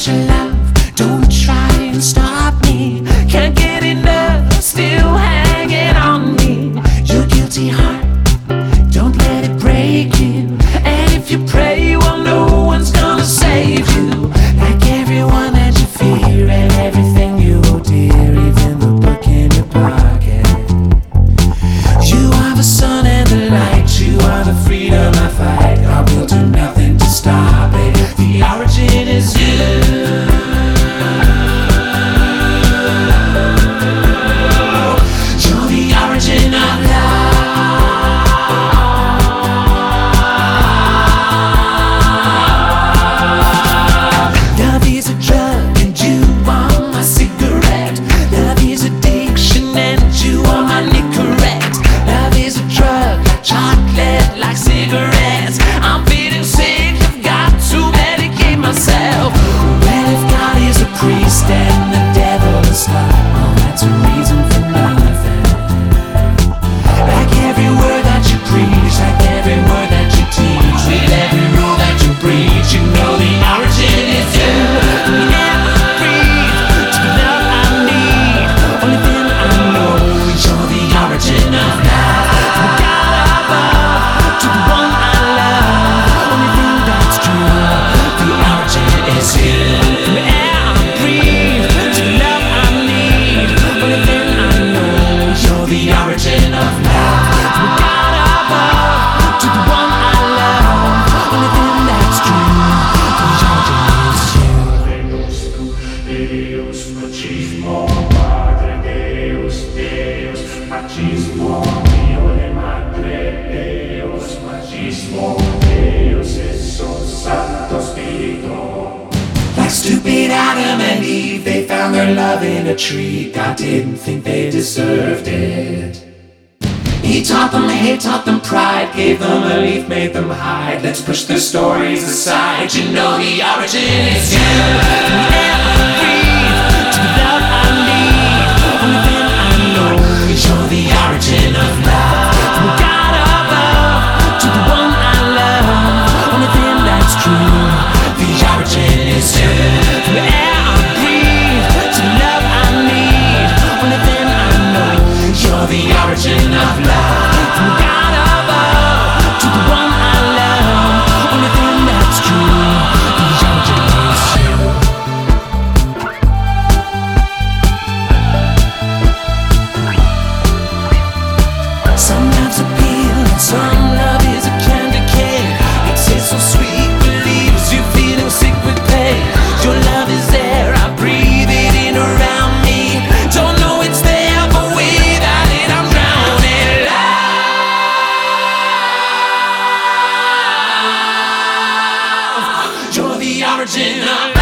want your love, don't try and stop me. Can't get enough, still hanging on me. Your guilty heart, don't let it break you. And if you pray, well, no one's gonna save you. Like everyone that you fear and everything you hold dear, even the book in your pocket. You are the sun and the light, you are the freedom I fight. I will do nothing to stop it. The origin is you. You're the origin of love. Love is a drug and you are my cigarette. Love is addiction and you are my Nicorette. Love is a drug like chocolate, like cigarettes. I'm feeling sick, I've got to medicate myself. Well, if God is a priest and the devil a slut, well, that's a reason for nothing. Like every word that you preach, like every word that you teach, with every rule that you preach, you know the origin is you. We never breathe to the love I need. Only thing I know is you're the origin of love. From the God above to the one I love. Only thing that's true, the origin is you. From the air I breathe to the love I need. Only thing I know is you're the origin of love. From the God above to the one I love. Only thing that's true, the origin is you. Deus, machismo, Padre Deus, Deus, machismo, Dio e Madre Deus, machismo, Deus, Jesus, Santo Spirito. Like stupid Adam and Eve, they found their love in a tree. God didn't think they deserved it. He taught them hate, taught them pride, gave them a leaf, made them hide. Let's push their stories aside. You know the origin is you. From the air I breathe to the love I need. Only thing I know is you're the origin of love. From God above to the one I love. Only thing that's true, the origin is you. From the air I breathe to the love I need. Only thing I know is you're the origin of love. From God above to the one I love. Only thing that's true, the origin is you. Some love's a pill and some love is a candy cane. It tastes so sweet, relieves you feeling sick with pain. Your love is there, I breathe it in around me. Don't know it's there, but without it I'm drowning. Love, you're the origin of love.